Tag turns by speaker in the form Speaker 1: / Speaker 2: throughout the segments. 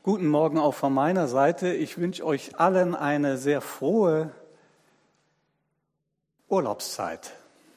Speaker 1: Guten Morgen auch von meiner Seite. Ich wünsche euch allen eine sehr frohe Urlaubszeit.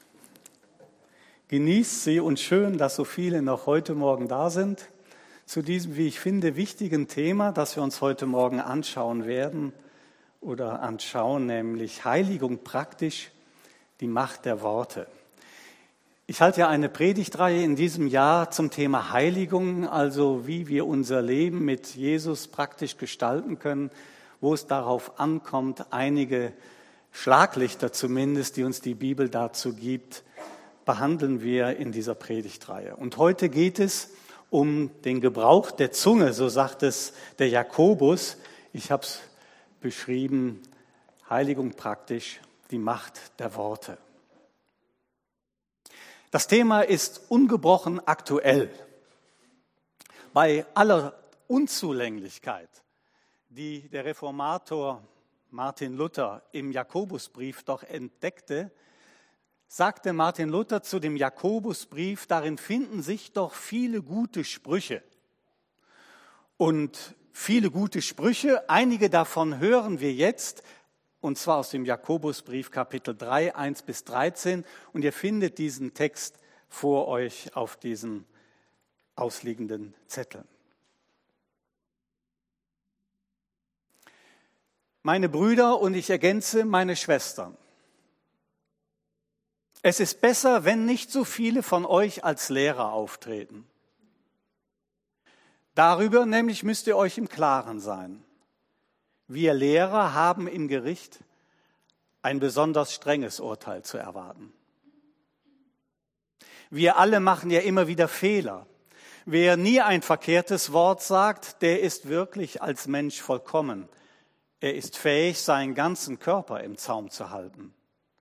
Speaker 1: Genießt sie und schön, dass so viele noch heute Morgen da sind zu diesem, wie ich finde, wichtigen Thema, das wir uns heute Morgen anschauen werden oder anschauen, nämlich Heiligung praktisch, die Macht der Worte. Ich halte ja eine Predigtreihe in diesem Jahr zum Thema Heiligung, also wie wir unser Leben mit Jesus praktisch gestalten können, wo es darauf ankommt, einige Schlaglichter zumindest, die uns die Bibel dazu gibt, behandeln wir in dieser Predigtreihe. Und heute geht es um den Gebrauch der Zunge, so sagt es der Jakobus. Ich habe es beschrieben, Heiligung praktisch, die Macht der Worte. Das Thema ist ungebrochen aktuell. Bei aller Unzulänglichkeit, die der Reformator Martin Luther im Jakobusbrief doch entdeckte, sagte Martin Luther zu dem Jakobusbrief, darin finden sich doch viele gute Sprüche. Und viele gute Sprüche, einige davon hören wir jetzt, und zwar aus dem Jakobusbrief Kapitel 3, 1 bis 13. Und ihr findet diesen Text vor euch auf diesen ausliegenden Zetteln. Meine Brüder und ich ergänze meine Schwestern. Es ist besser, wenn nicht so viele von euch als Lehrer auftreten. Darüber nämlich müsst ihr euch im Klaren sein. Wir Lehrer haben im Gericht ein besonders strenges Urteil zu erwarten. Wir alle machen ja immer wieder Fehler. Wer nie ein verkehrtes Wort sagt, der ist wirklich als Mensch vollkommen. Er ist fähig, seinen ganzen Körper im Zaum zu halten.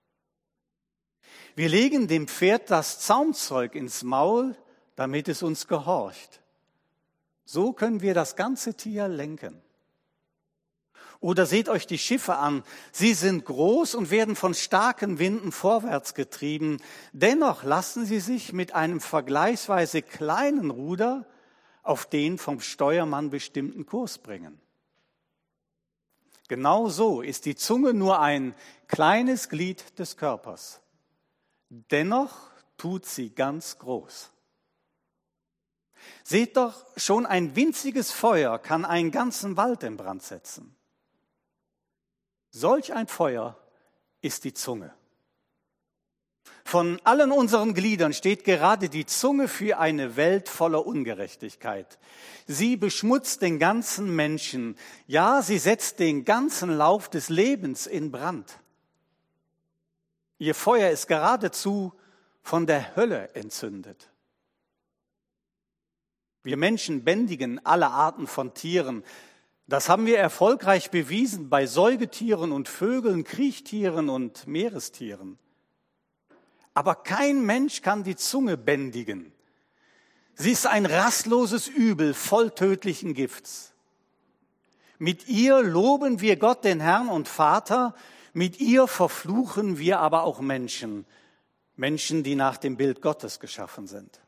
Speaker 1: Wir legen dem Pferd das Zaumzeug ins Maul, damit es uns gehorcht. So können wir das ganze Tier lenken. Oder seht euch die Schiffe an. Sie sind groß und werden von starken Winden vorwärts getrieben. Dennoch lassen sie sich mit einem vergleichsweise kleinen Ruder auf den vom Steuermann bestimmten Kurs bringen. Genau so ist die Zunge nur ein kleines Glied des Körpers. Dennoch tut sie ganz groß. Seht doch, schon ein winziges Feuer kann einen ganzen Wald in Brand setzen. Solch ein Feuer ist die Zunge. Von allen unseren Gliedern steht gerade die Zunge für eine Welt voller Ungerechtigkeit. Sie beschmutzt den ganzen Menschen. Ja, sie setzt den ganzen Lauf des Lebens in Brand. Ihr Feuer ist geradezu von der Hölle entzündet. Wir Menschen bändigen alle Arten von Tieren. Das haben wir erfolgreich bewiesen bei Säugetieren und Vögeln, Kriechtieren und Meerestieren. Aber kein Mensch kann die Zunge bändigen. Sie ist ein rastloses Übel voll tödlichen Gifts. Mit ihr loben wir Gott, den Herrn und Vater, mit ihr verfluchen wir aber auch Menschen, die nach dem Bild Gottes geschaffen sind.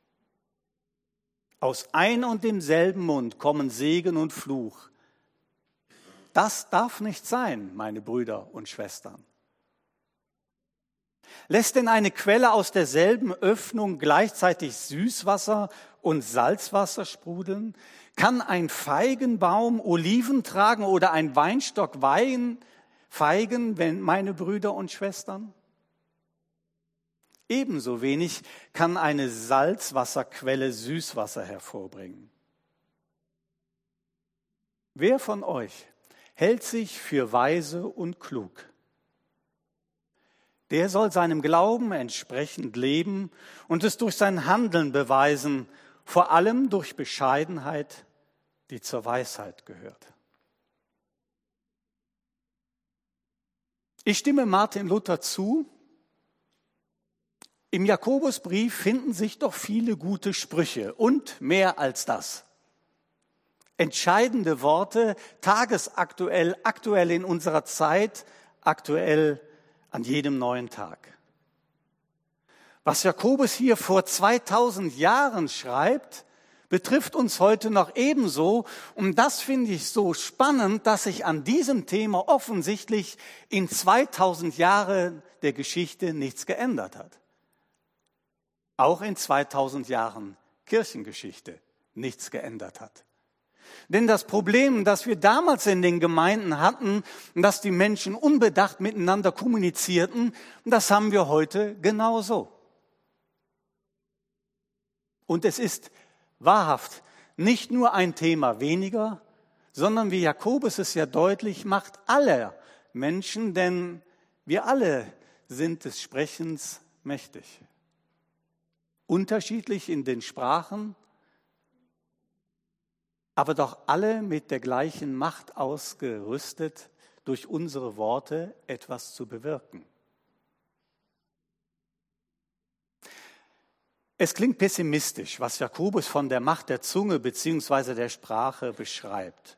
Speaker 1: Aus ein und demselben Mund kommen Segen und Fluch. Das darf nicht sein, meine Brüder und Schwestern. Lässt denn eine Quelle aus derselben Öffnung gleichzeitig Süßwasser und Salzwasser sprudeln? Kann ein Feigenbaum Oliven tragen oder ein Weinstock Feigen, meine Brüder und Schwestern? Ebenso wenig kann eine Salzwasserquelle Süßwasser hervorbringen. Wer von euch hält sich für weise und klug? Der soll seinem Glauben entsprechend leben und es durch sein Handeln beweisen, vor allem durch Bescheidenheit, die zur Weisheit gehört. Ich stimme Martin Luther zu. Im Jakobusbrief finden sich doch viele gute Sprüche und mehr als das. Entscheidende Worte, tagesaktuell, aktuell in unserer Zeit, aktuell an jedem neuen Tag. Was Jakobus hier vor 2000 Jahren schreibt, betrifft uns heute noch ebenso. Und das finde ich so spannend, dass sich an diesem Thema offensichtlich in 2000 Jahren der Geschichte nichts geändert hat. Auch in 2000 Jahren Kirchengeschichte nichts geändert hat. Denn das Problem, das wir damals in den Gemeinden hatten, dass die Menschen unbedacht miteinander kommunizierten, das haben wir heute genauso. Und es ist wahrhaft nicht nur ein Thema weniger, sondern wie Jakobus es ja deutlich macht, alle Menschen, denn wir alle sind des Sprechens mächtig. Unterschiedlich in den Sprachen, aber doch alle mit der gleichen Macht ausgerüstet, durch unsere Worte etwas zu bewirken. Es klingt pessimistisch, was Jakobus von der Macht der Zunge bzw. der Sprache beschreibt.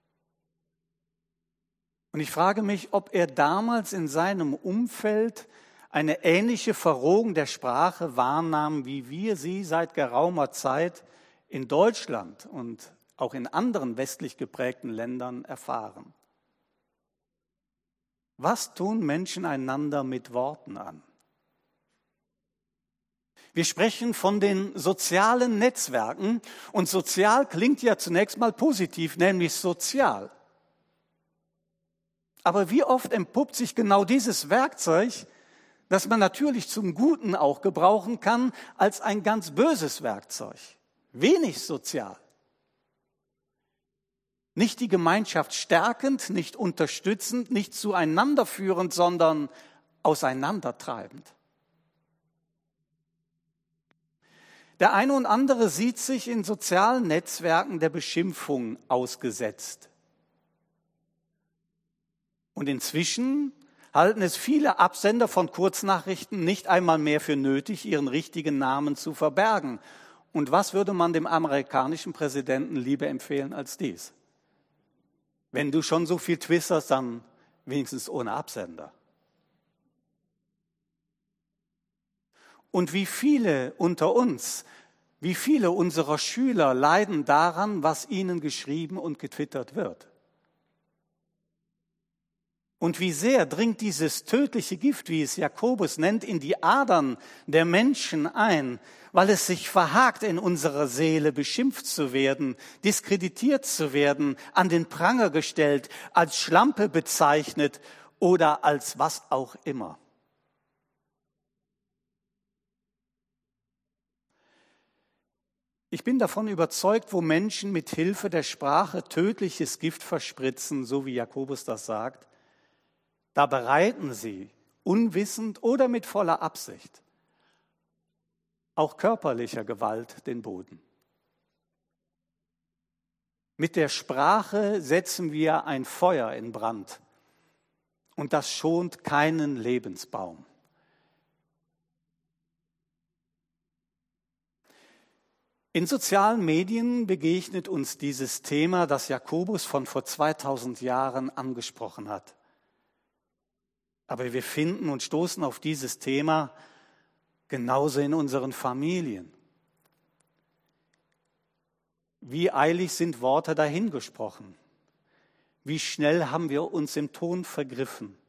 Speaker 1: Und ich frage mich, ob er damals in seinem Umfeld eine ähnliche Verrohung der Sprache wahrnahm, wie wir sie seit geraumer Zeit in Deutschland und auch in anderen westlich geprägten Ländern erfahren. Was tun Menschen einander mit Worten an? Wir sprechen von den sozialen Netzwerken und sozial klingt ja zunächst mal positiv, nämlich sozial. Aber wie oft entpuppt sich genau dieses Werkzeug, das man natürlich zum Guten auch gebrauchen kann, als ein ganz böses Werkzeug? Wenig sozial. Nicht die Gemeinschaft stärkend, nicht unterstützend, nicht zueinander führend, sondern auseinandertreibend. Der eine und andere sieht sich in sozialen Netzwerken der Beschimpfung ausgesetzt. Und inzwischen halten es viele Absender von Kurznachrichten nicht einmal mehr für nötig, ihren richtigen Namen zu verbergen. Und was würde man dem amerikanischen Präsidenten lieber empfehlen als dies? Wenn du schon so viel twitterst, dann wenigstens ohne Absender. Und wie viele unter uns, wie viele unserer Schüler leiden daran, was ihnen geschrieben und getwittert wird. Und wie sehr dringt dieses tödliche Gift, wie es Jakobus nennt, in die Adern der Menschen ein, weil es sich verhakt in unserer Seele, beschimpft zu werden, diskreditiert zu werden, an den Pranger gestellt, als Schlampe bezeichnet oder als was auch immer. Ich bin davon überzeugt, wo Menschen mit Hilfe der Sprache tödliches Gift verspritzen, so wie Jakobus das sagt, da bereiten sie, unwissend oder mit voller Absicht, auch körperlicher Gewalt den Boden. Mit der Sprache setzen wir ein Feuer in Brand und das schont keinen Lebensbaum. In sozialen Medien begegnet uns dieses Thema, das Jakobus von vor 2000 Jahren angesprochen hat. Aber wir finden und stoßen auf dieses Thema genauso in unseren Familien. Wie eilig sind Worte dahingesprochen? Wie schnell haben wir uns im Ton vergriffen?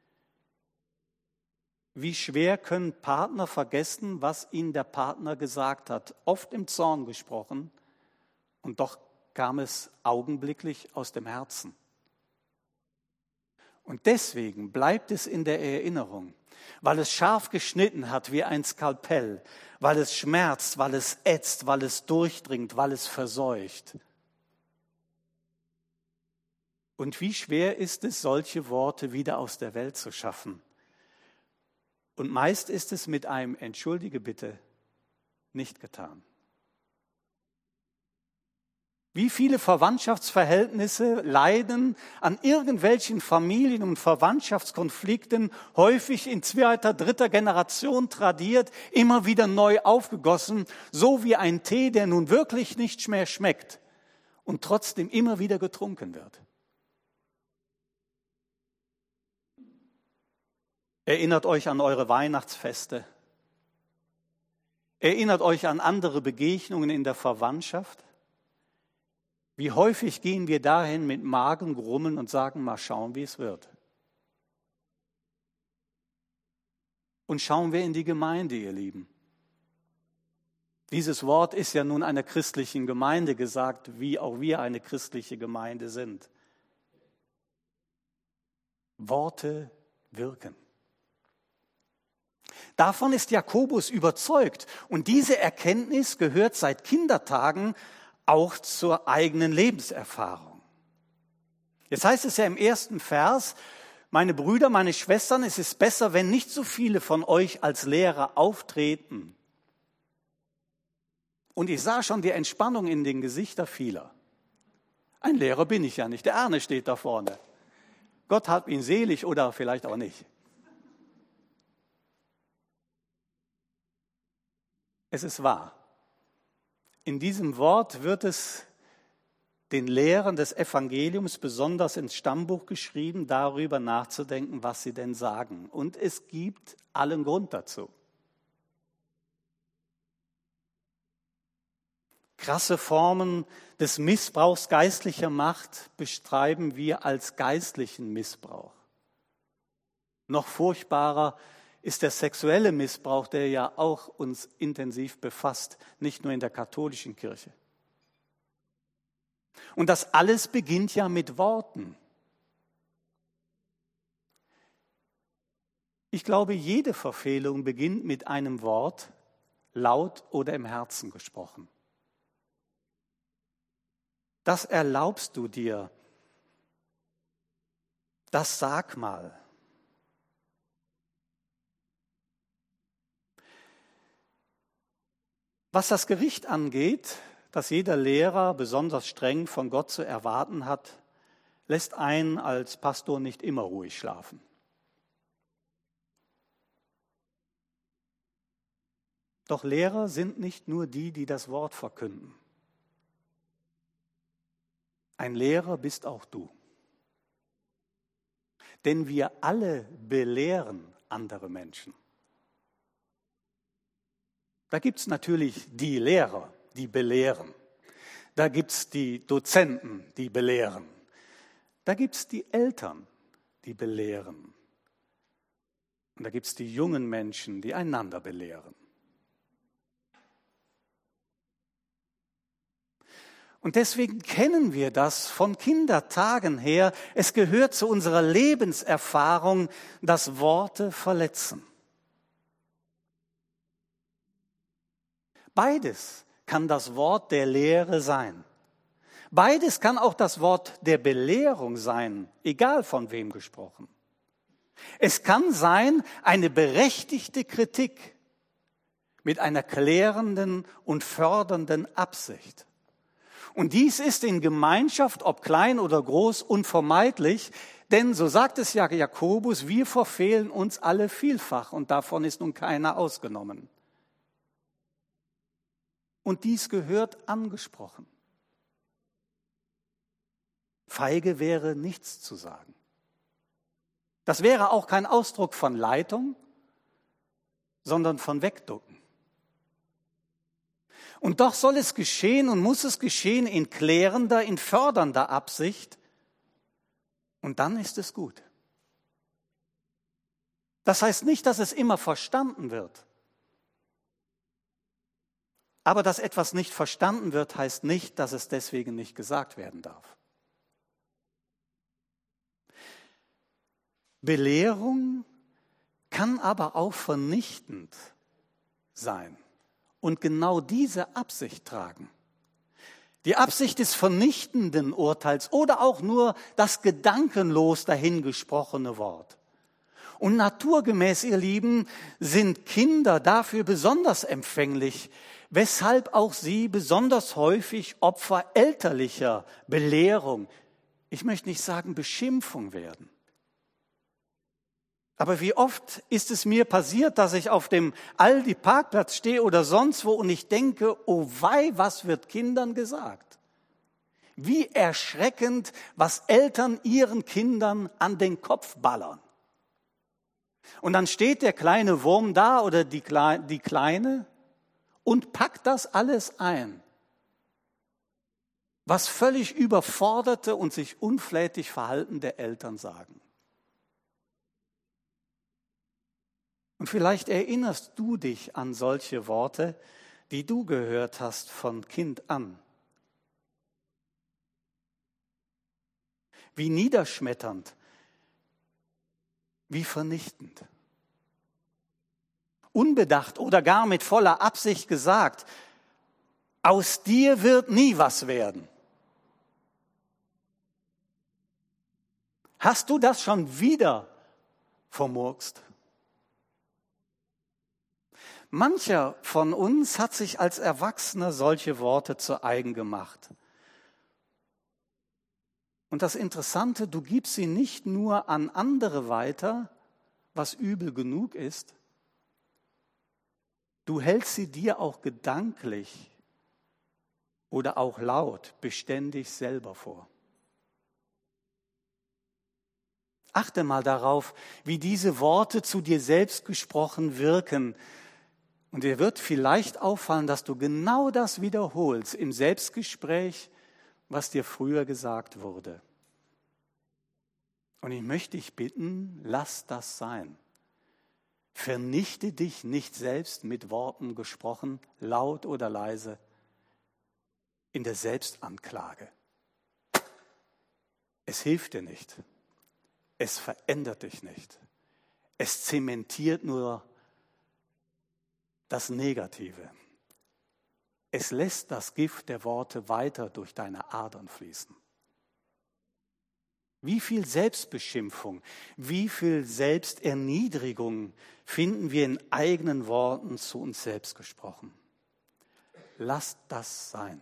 Speaker 1: Wie schwer können Partner vergessen, was ihnen der Partner gesagt hat? Oft im Zorn gesprochen und doch kam es augenblicklich aus dem Herzen. Und deswegen bleibt es in der Erinnerung, weil es scharf geschnitten hat wie ein Skalpell, weil es schmerzt, weil es ätzt, weil es durchdringt, weil es verseucht. Und wie schwer ist es, solche Worte wieder aus der Welt zu schaffen? Und meist ist es mit einem Entschuldige bitte nicht getan. Wie viele Verwandtschaftsverhältnisse leiden an irgendwelchen Familien- und Verwandtschaftskonflikten, häufig in zweiter, dritter Generation tradiert, immer wieder neu aufgegossen, so wie ein Tee, der nun wirklich nicht mehr schmeckt und trotzdem immer wieder getrunken wird. Erinnert euch an eure Weihnachtsfeste. Erinnert euch an andere Begegnungen in der Verwandtschaft? Wie häufig gehen wir dahin mit Magengrummeln und sagen, mal schauen, wie es wird. Und schauen wir in die Gemeinde, ihr Lieben. Dieses Wort ist ja nun einer christlichen Gemeinde gesagt, wie auch wir eine christliche Gemeinde sind. Worte wirken. Davon ist Jakobus überzeugt. Und diese Erkenntnis gehört seit Kindertagen auch zur eigenen Lebenserfahrung. Jetzt heißt es ja im ersten Vers, meine Brüder, meine Schwestern, es ist besser, wenn nicht so viele von euch als Lehrer auftreten. Und ich sah schon die Entspannung in den Gesichtern vieler. Ein Lehrer bin ich ja nicht, der Arne steht da vorne. Gott hat ihn selig oder vielleicht auch nicht. Es ist wahr. In diesem Wort wird es den Lehrern des Evangeliums besonders ins Stammbuch geschrieben, darüber nachzudenken, was sie denn sagen. Und es gibt allen Grund dazu. Krasse Formen des Missbrauchs geistlicher Macht beschreiben wir als geistlichen Missbrauch. Noch furchtbarer ist der sexuelle Missbrauch, der ja auch uns intensiv befasst, nicht nur in der katholischen Kirche. Und das alles beginnt ja mit Worten. Ich glaube, jede Verfehlung beginnt mit einem Wort, laut oder im Herzen gesprochen. Das erlaubst du dir. Das sag mal. Was das Gericht angeht, das jeder Lehrer besonders streng von Gott zu erwarten hat, lässt einen als Pastor nicht immer ruhig schlafen. Doch Lehrer sind nicht nur die, die das Wort verkünden. Ein Lehrer bist auch du. Denn wir alle belehren andere Menschen. Da gibt es natürlich die Lehrer, die belehren. Da gibt es die Dozenten, die belehren. Da gibt es die Eltern, die belehren. Und da gibt es die jungen Menschen, die einander belehren. Und deswegen kennen wir das von Kindertagen her. Es gehört zu unserer Lebenserfahrung, dass Worte verletzen. Beides kann das Wort der Lehre sein. Beides kann auch das Wort der Belehrung sein, egal von wem gesprochen. Es kann sein eine berechtigte Kritik mit einer klärenden und fördernden Absicht. Und dies ist in Gemeinschaft, ob klein oder groß, unvermeidlich, denn so sagt es ja Jakobus, wir verfehlen uns alle vielfach und davon ist nun keiner ausgenommen. Und dies gehört angesprochen. Feige wäre nichts zu sagen. Das wäre auch kein Ausdruck von Leitung, sondern von Wegducken. Und doch soll es geschehen und muss es geschehen in klärender, in fördernder Absicht. Und dann ist es gut. Das heißt nicht, dass es immer verstanden wird. Aber dass etwas nicht verstanden wird, heißt nicht, dass es deswegen nicht gesagt werden darf. Belehrung kann aber auch vernichtend sein. Und genau diese Absicht tragen. Die Absicht des vernichtenden Urteils oder auch nur das gedankenlos dahingesprochene Wort. Und naturgemäß, ihr Lieben, sind Kinder dafür besonders empfänglich, weshalb auch sie besonders häufig Opfer elterlicher Belehrung, ich möchte nicht sagen Beschimpfung werden. Aber wie oft ist es mir passiert, dass ich auf dem Aldi-Parkplatz stehe oder sonst wo und ich denke, oh wei, was wird Kindern gesagt? Wie erschreckend, was Eltern ihren Kindern an den Kopf ballern. Und dann steht der kleine Wurm da oder die Kleine und packt das alles ein, was völlig überforderte und sich unflätig verhaltende Eltern sagen. Und vielleicht erinnerst du dich an solche Worte, die du gehört hast von Kind an. Wie niederschmetternd, wie vernichtend. Unbedacht oder gar mit voller Absicht gesagt, aus dir wird nie was werden. Hast du das schon wieder vermurkst? Mancher von uns hat sich als Erwachsener solche Worte zu eigen gemacht. Und das Interessante, du gibst sie nicht nur an andere weiter, was übel genug ist, du hältst sie dir auch gedanklich oder auch laut beständig selber vor. Achte mal darauf, wie diese Worte zu dir selbst gesprochen wirken. Und dir wird vielleicht auffallen, dass du genau das wiederholst im Selbstgespräch, was dir früher gesagt wurde. Und ich möchte dich bitten, lass das sein. Vernichte dich nicht selbst mit Worten gesprochen, laut oder leise, in der Selbstanklage. Es hilft dir nicht. Es verändert dich nicht. Es zementiert nur das Negative. Es lässt das Gift der Worte weiter durch deine Adern fließen. Wie viel Selbstbeschimpfung, wie viel Selbsterniedrigung finden wir in eigenen Worten zu uns selbst gesprochen. Lass das sein.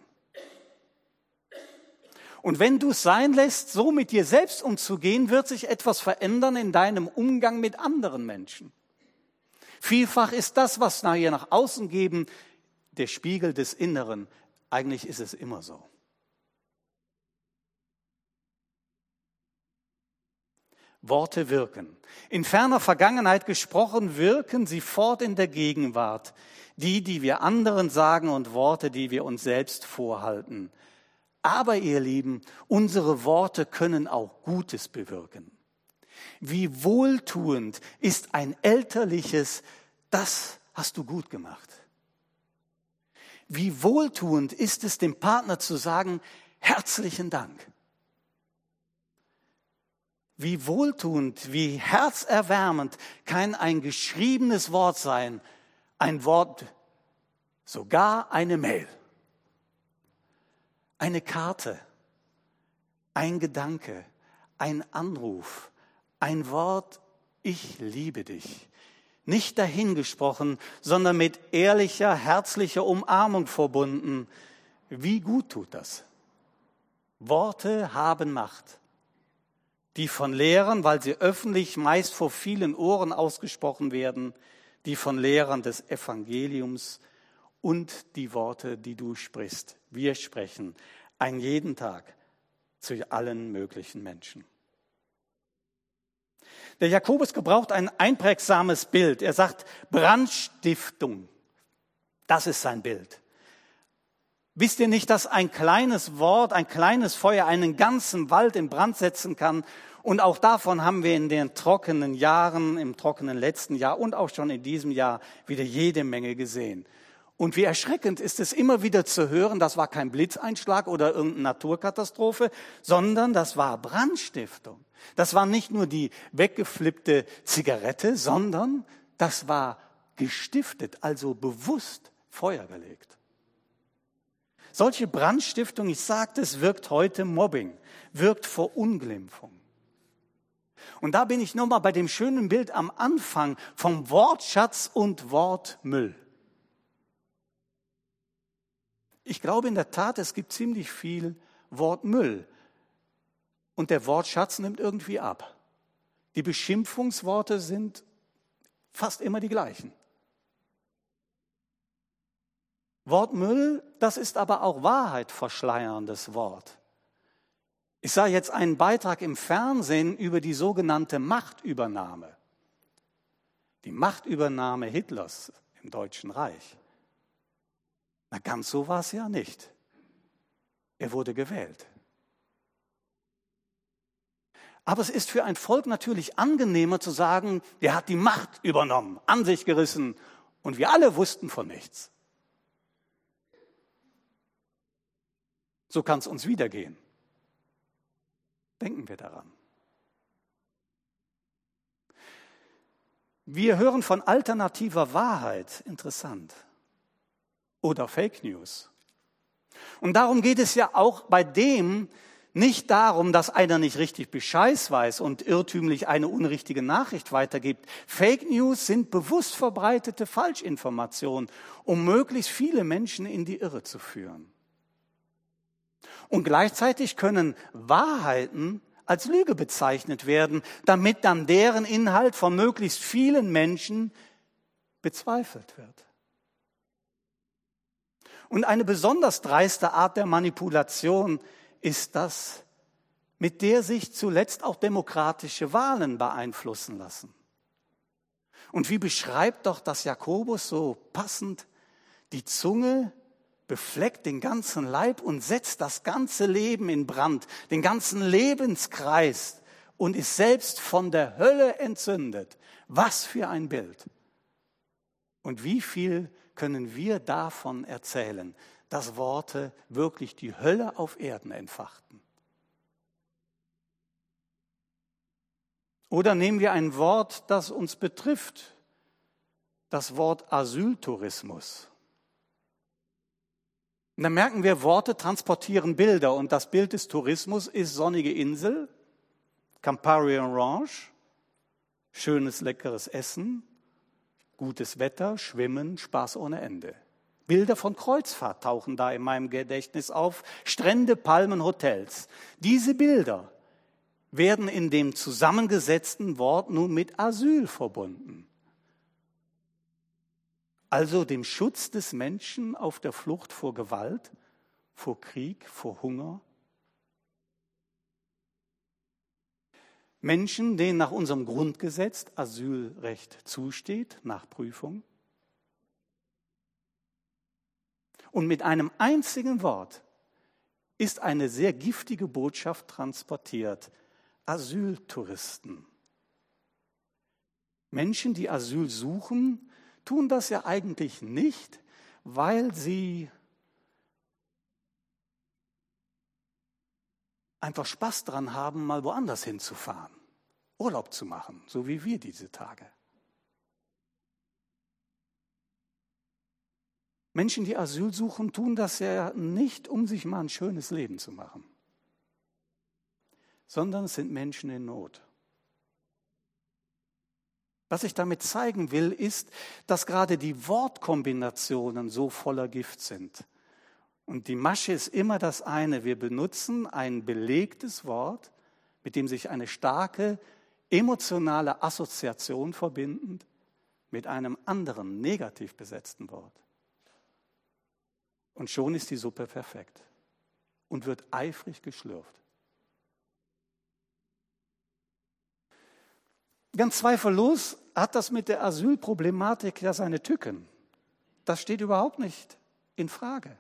Speaker 1: Und wenn du es sein lässt, so mit dir selbst umzugehen, wird sich etwas verändern in deinem Umgang mit anderen Menschen. Vielfach ist das, was wir nach außen geben, der Spiegel des Inneren. Eigentlich ist es immer so. Worte wirken. In ferner Vergangenheit gesprochen, wirken sie fort in der Gegenwart. Die wir anderen sagen und Worte, die wir uns selbst vorhalten. Aber ihr Lieben, unsere Worte können auch Gutes bewirken. Wie wohltuend ist ein elterliches, das hast du gut gemacht. Wie wohltuend ist es, dem Partner zu sagen, herzlichen Dank. Wie wohltuend, wie herzerwärmend kann ein geschriebenes Wort sein, ein Wort, sogar eine Mail, eine Karte, ein Gedanke, ein Anruf, ein Wort, ich liebe dich. Nicht dahingesprochen, sondern mit ehrlicher, herzlicher Umarmung verbunden. Wie gut tut das? Worte haben Macht, die von Lehrern, weil sie öffentlich meist vor vielen Ohren ausgesprochen werden, die von Lehrern des Evangeliums und die Worte, die du sprichst. Wir sprechen jeden Tag zu allen möglichen Menschen. Der Jakobus gebraucht ein einprägsames Bild. Er sagt Brandstiftung. Das ist sein Bild. Wisst ihr nicht, dass ein kleines Wort, ein kleines Feuer einen ganzen Wald in Brand setzen kann? Und auch davon haben wir in den trockenen Jahren, im trockenen letzten Jahr und auch schon in diesem Jahr wieder jede Menge gesehen. Und wie erschreckend ist es immer wieder zu hören, das war kein Blitzeinschlag oder irgendeine Naturkatastrophe, sondern das war Brandstiftung. Das war nicht nur die weggeflippte Zigarette, sondern das war gestiftet, also bewusst Feuer gelegt. Solche Brandstiftung, ich sagte, es wirkt heute Mobbing, wirkt Verunglimpfung. Und da bin ich nochmal bei dem schönen Bild am Anfang vom Wortschatz und Wortmüll. Ich glaube in der Tat, es gibt ziemlich viel Wortmüll. Und der Wortschatz nimmt irgendwie ab. Die Beschimpfungsworte sind fast immer die gleichen. Wortmüll, das ist aber auch Wahrheit verschleierndes Wort. Ich sah jetzt einen Beitrag im Fernsehen über die sogenannte Machtübernahme. Die Machtübernahme Hitlers im Deutschen Reich. Na, ganz so war es ja nicht. Er wurde gewählt. Aber es ist für ein Volk natürlich angenehmer zu sagen, der hat die Macht übernommen, an sich gerissen und wir alle wussten von nichts. So kann es uns wieder gehen. Denken wir daran. Wir hören von alternativer Wahrheit, interessant, oder Fake News. Und darum geht es ja auch bei dem nicht darum, dass einer nicht richtig Bescheid weiß und irrtümlich eine unrichtige Nachricht weitergibt. Fake News sind bewusst verbreitete Falschinformationen, um möglichst viele Menschen in die Irre zu führen. Und gleichzeitig können Wahrheiten als Lüge bezeichnet werden, damit dann deren Inhalt von möglichst vielen Menschen bezweifelt wird. Und eine besonders dreiste Art der Manipulation ist das, mit der sich zuletzt auch demokratische Wahlen beeinflussen lassen. Und wie beschreibt doch das Jakobus so passend, die Zunge befleckt den ganzen Leib und setzt das ganze Leben in Brand, den ganzen Lebenskreis und ist selbst von der Hölle entzündet. Was für ein Bild! Und wie viel können wir davon erzählen, dass Worte wirklich die Hölle auf Erden entfachten? Oder nehmen wir ein Wort, das uns betrifft, das Wort Asyltourismus. Und dann merken wir, Worte transportieren Bilder und das Bild des Tourismus ist sonnige Insel, Campari Orange, schönes, leckeres Essen, gutes Wetter, Schwimmen, Spaß ohne Ende. Bilder von Kreuzfahrt tauchen da in meinem Gedächtnis auf, Strände, Palmen, Hotels. Diese Bilder werden in dem zusammengesetzten Wort nun mit Asyl verbunden. Also dem Schutz des Menschen auf der Flucht vor Gewalt, vor Krieg, vor Hunger. Menschen, denen nach unserem Grundgesetz Asylrecht zusteht, nach Prüfung. Und mit einem einzigen Wort ist eine sehr giftige Botschaft transportiert. Asyltouristen. Menschen, die Asyl suchen, tun das ja eigentlich nicht, weil sie einfach Spaß dran haben, mal woanders hinzufahren, Urlaub zu machen, so wie wir diese Tage. Menschen, die Asyl suchen, tun das ja nicht, um sich mal ein schönes Leben zu machen, sondern es sind Menschen in Not. Was ich damit zeigen will, ist, dass gerade die Wortkombinationen so voller Gift sind. Und die Masche ist immer das eine, wir benutzen ein belegtes Wort, mit dem sich eine starke emotionale Assoziation verbindet, mit einem anderen negativ besetzten Wort. Und schon ist die Suppe perfekt und wird eifrig geschlürft. Ganz zweifellos hat das mit der Asylproblematik ja seine Tücken. Das steht überhaupt nicht in Frage.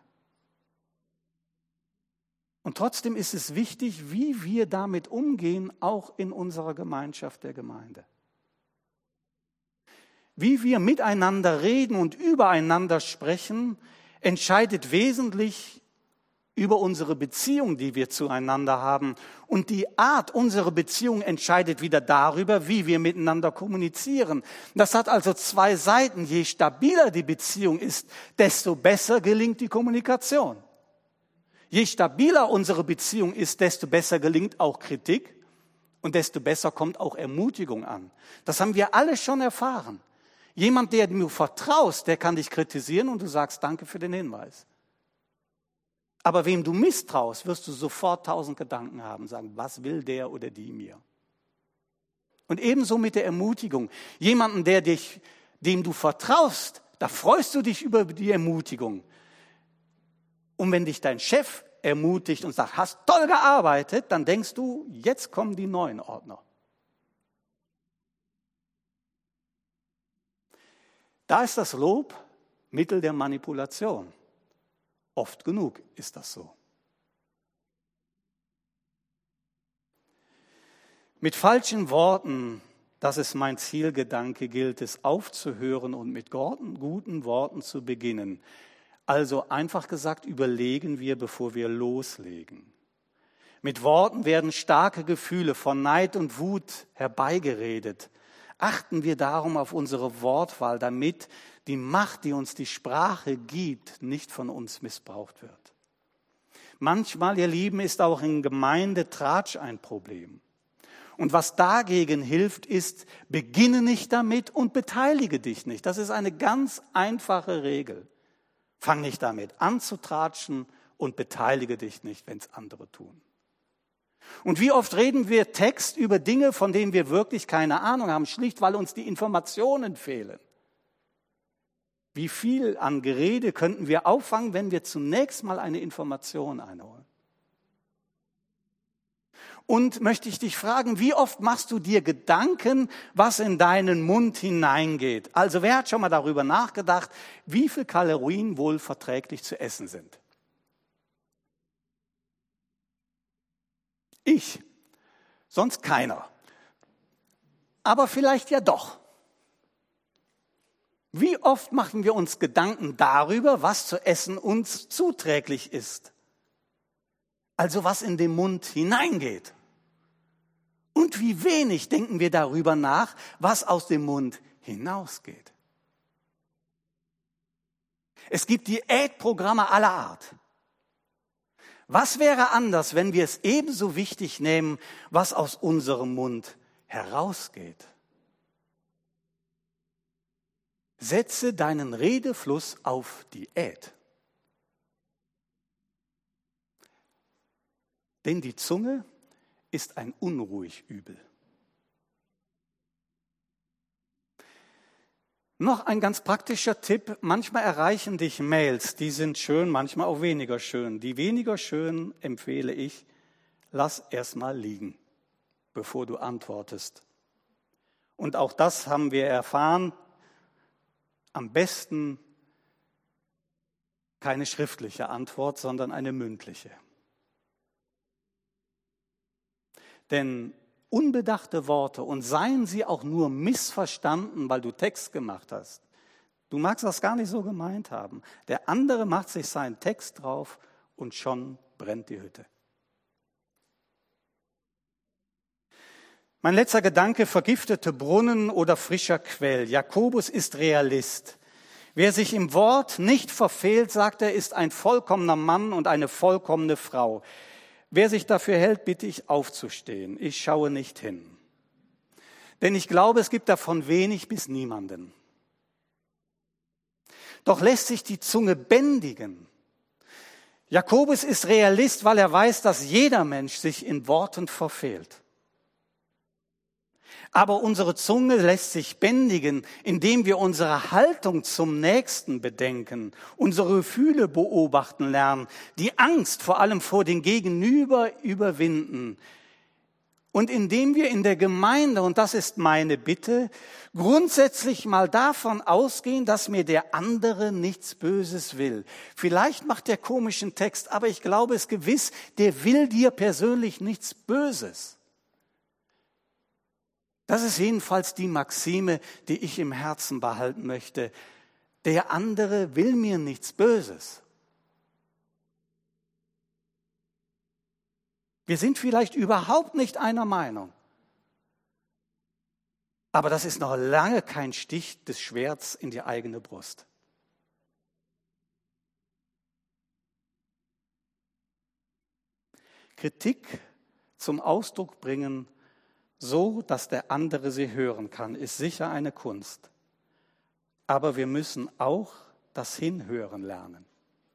Speaker 1: Und trotzdem ist es wichtig, wie wir damit umgehen, auch in unserer Gemeinschaft der Gemeinde. Wie wir miteinander reden und übereinander sprechen, entscheidet wesentlich über unsere Beziehung, die wir zueinander haben. Und die Art unserer Beziehung entscheidet wieder darüber, wie wir miteinander kommunizieren. Das hat also zwei Seiten. Je stabiler die Beziehung ist, desto besser gelingt die Kommunikation. Je stabiler unsere Beziehung ist, desto besser gelingt auch Kritik und desto besser kommt auch Ermutigung an. Das haben wir alle schon erfahren. Jemand, der du vertraust, der kann dich kritisieren und du sagst, danke für den Hinweis. Aber wem du misstraust, wirst du sofort 1000 Gedanken haben, sagen, was will der oder die mir? Und ebenso mit der Ermutigung. Jemanden, dem du vertraust, da freust du dich über die Ermutigung. Und wenn dich dein Chef ermutigt und sagt, hast toll gearbeitet, dann denkst du, jetzt kommen die neuen Ordner. Da ist das Lob Mittel der Manipulation. Oft genug ist das so. Mit falschen Worten, das ist mein Zielgedanke, gilt es aufzuhören und mit guten Worten zu beginnen. Also einfach gesagt, überlegen wir, bevor wir loslegen. Mit Worten werden starke Gefühle von Neid und Wut herbeigeredet. Achten wir darum auf unsere Wortwahl, damit die Macht, die uns die Sprache gibt, nicht von uns missbraucht wird. Manchmal, ihr Lieben, ist auch in Gemeinde Tratsch ein Problem. Und was dagegen hilft, ist, beginne nicht damit und beteilige dich nicht. Das ist eine ganz einfache Regel. Fang nicht damit an zu tratschen und beteilige dich nicht, wenn es andere tun. Und wie oft reden wir Text über Dinge, von denen wir wirklich keine Ahnung haben, schlicht weil uns die Informationen fehlen. Wie viel an Gerede könnten wir auffangen, wenn wir zunächst mal eine Information einholen? Und möchte ich dich fragen, wie oft machst du dir Gedanken, was in deinen Mund hineingeht? Also wer hat schon mal darüber nachgedacht, wie viel Kalorien wohl verträglich zu essen sind? Ich, sonst keiner. Aber vielleicht ja doch. Wie oft machen wir uns Gedanken darüber, was zu essen uns zuträglich ist? Also was in den Mund hineingeht. Und wie wenig denken wir darüber nach, was aus dem Mund hinausgeht. Es gibt Diätprogramme aller Art. Was wäre anders, wenn wir es ebenso wichtig nehmen, was aus unserem Mund herausgeht? Setze deinen Redefluss auf Diät. Denn die Zunge ist ein Unruhigübel. Noch ein ganz praktischer Tipp. Manchmal erreichen dich Mails, die sind schön, manchmal auch weniger schön. Die weniger schön empfehle ich, lass erstmal liegen, bevor du antwortest. Und auch das haben wir erfahren. Am besten keine schriftliche Antwort, sondern eine mündliche. Denn unbedachte Worte, und seien sie auch nur missverstanden, weil du Text gemacht hast, du magst das gar nicht so gemeint haben. Der andere macht sich seinen Text drauf und schon brennt die Hütte. Mein letzter Gedanke, vergiftete Brunnen oder frischer Quell. Jakobus ist Realist. Wer sich im Wort nicht verfehlt, sagt er, ist ein vollkommener Mann und eine vollkommene Frau. Wer sich dafür hält, bitte ich aufzustehen. Ich schaue nicht hin. Denn ich glaube, es gibt davon wenig bis niemanden. Doch lässt sich die Zunge bändigen. Jakobus ist Realist, weil er weiß, dass jeder Mensch sich in Worten verfehlt. Aber unsere Zunge lässt sich bändigen, indem wir unsere Haltung zum Nächsten bedenken, unsere Gefühle beobachten lernen, die Angst vor allem vor den Gegenüber überwinden. Und indem wir in der Gemeinde, und das ist meine Bitte, grundsätzlich mal davon ausgehen, dass mir der andere nichts Böses will. Vielleicht macht der komischen Text, aber ich glaube es gewiss, der will dir persönlich nichts Böses. Das ist jedenfalls die Maxime, die ich im Herzen behalten möchte. Der andere will mir nichts Böses. Wir sind vielleicht überhaupt nicht einer Meinung. Aber das ist noch lange kein Stich des Schwerts in die eigene Brust. Kritik zum Ausdruck bringen, so dass der andere sie hören kann, ist sicher eine Kunst. Aber wir müssen auch das Hinhören lernen.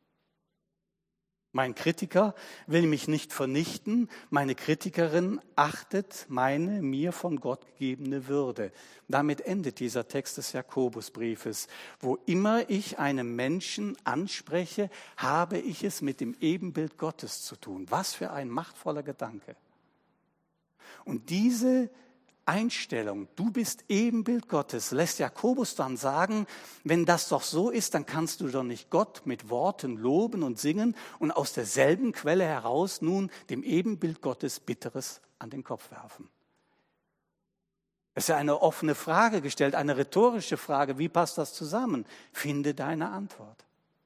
Speaker 1: Mein Kritiker will mich nicht vernichten, meine Kritikerin achtet meine mir von Gott gegebene Würde. Damit endet dieser Text des Jakobusbriefes. Wo immer ich einen Menschen anspreche, habe ich es mit dem Ebenbild Gottes zu tun. Was für ein machtvoller Gedanke. Und diese Einstellung, du bist Ebenbild Gottes, lässt Jakobus dann sagen, wenn das doch so ist, dann kannst du doch nicht Gott mit Worten loben und singen und aus derselben Quelle heraus nun dem Ebenbild Gottes Bitteres an den Kopf werfen. Es ist ja eine offene Frage gestellt, eine rhetorische Frage. Wie passt das zusammen? Finde deine Antwort.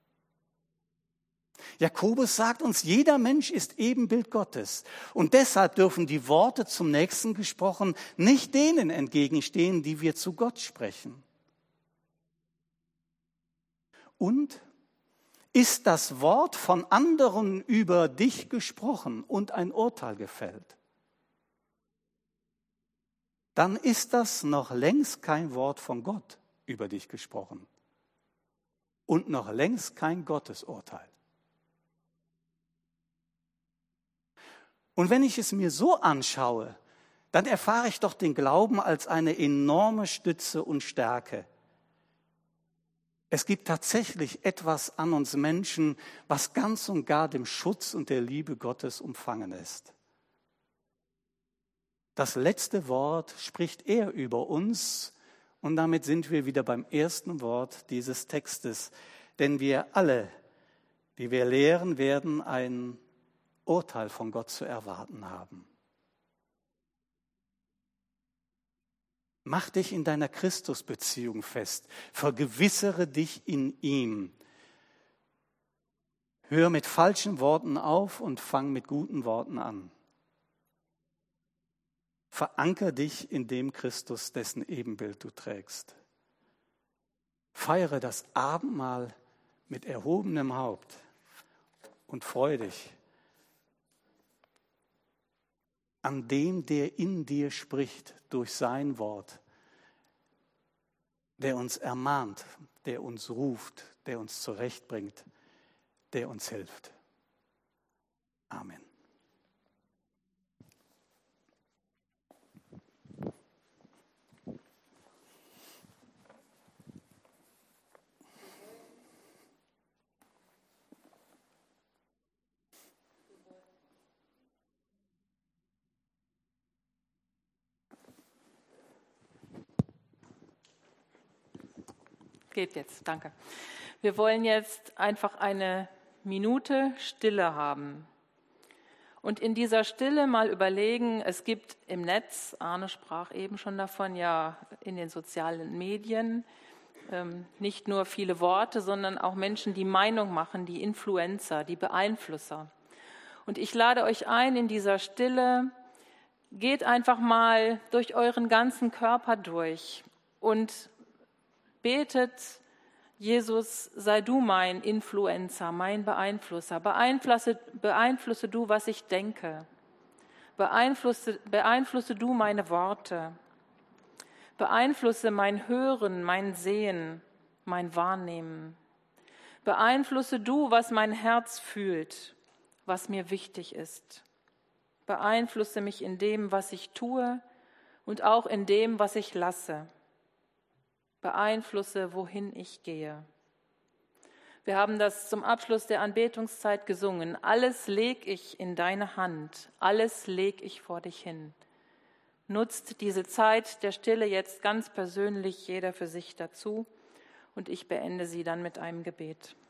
Speaker 1: Jakobus sagt uns, jeder Mensch ist Ebenbild Gottes. Und deshalb dürfen die Worte zum Nächsten gesprochen nicht denen entgegenstehen, die wir zu Gott sprechen. Und ist das Wort von anderen über dich gesprochen und ein Urteil gefällt, dann ist das noch längst kein Wort von Gott über dich gesprochen und noch längst kein Gottesurteil. Und wenn ich es mir so anschaue, dann erfahre ich doch den Glauben als eine enorme Stütze und Stärke. Es gibt tatsächlich etwas an uns Menschen, was ganz und gar dem Schutz und der Liebe Gottes umfangen ist. Das letzte Wort spricht er über uns und damit sind wir wieder beim ersten Wort dieses Textes. Denn wir alle, die wir lehren, werden ein Urteil von Gott zu erwarten haben. Mach dich in deiner Christusbeziehung fest, vergewissere dich in ihm. Hör mit falschen Worten auf und fang mit guten Worten an. Veranker dich in dem Christus, dessen Ebenbild du trägst. Feiere das Abendmahl mit erhobenem Haupt und freu dich an dem, der in dir spricht durch sein Wort, der uns ermahnt, der uns ruft, der uns zurechtbringt, der uns hilft. Amen.
Speaker 2: Geht jetzt, danke. Wir wollen jetzt einfach eine Minute Stille haben. Und in dieser Stille mal überlegen, es gibt im Netz, Arne sprach eben schon davon, ja in den sozialen Medien, nicht nur viele Worte, sondern auch Menschen, die Meinung machen, die Influencer, die Beeinflusser. Und ich lade euch ein, in dieser Stille, geht einfach mal durch euren ganzen Körper durch und betet, Jesus, sei du mein Influencer, mein Beeinflusser. Beeinflusse du, was ich denke. Beeinflusse du meine Worte. Beeinflusse mein Hören, mein Sehen, mein Wahrnehmen. Beeinflusse du, was mein Herz fühlt, was mir wichtig ist. Beeinflusse mich in dem, was ich tue und auch in dem, was ich lasse. Beeinflusse, wohin ich gehe. Wir haben das zum Abschluss der Anbetungszeit gesungen. Alles leg ich in deine Hand, alles leg ich vor dich hin. Nutzt diese Zeit der Stille jetzt ganz persönlich, jeder für sich dazu. Und ich beende sie dann mit einem Gebet.